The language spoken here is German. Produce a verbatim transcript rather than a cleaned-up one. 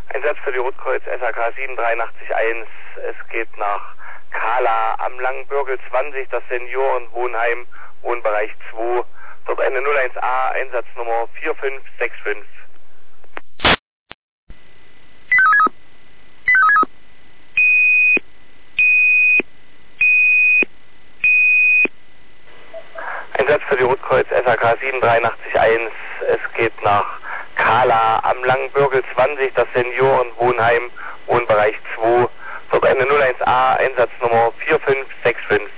Einsatz für die Rotkreuz S H K sieben drei acht eins. Es geht nach Kala am Langenbürgel zwanzig, das Seniorenwohnheim, Wohnbereich zwei. Dort eine null eins A, Einsatznummer vier fünf sechs fünf. Einsatz für die Rotkreuz S H K sieben drei acht eins. Es geht nach Kala am Langenbürgel zwanzig, das Seniorenwohnheim, Wohnbereich zwei. Dort eine null eins A, Einsatznummer vier fünf sechs fünf.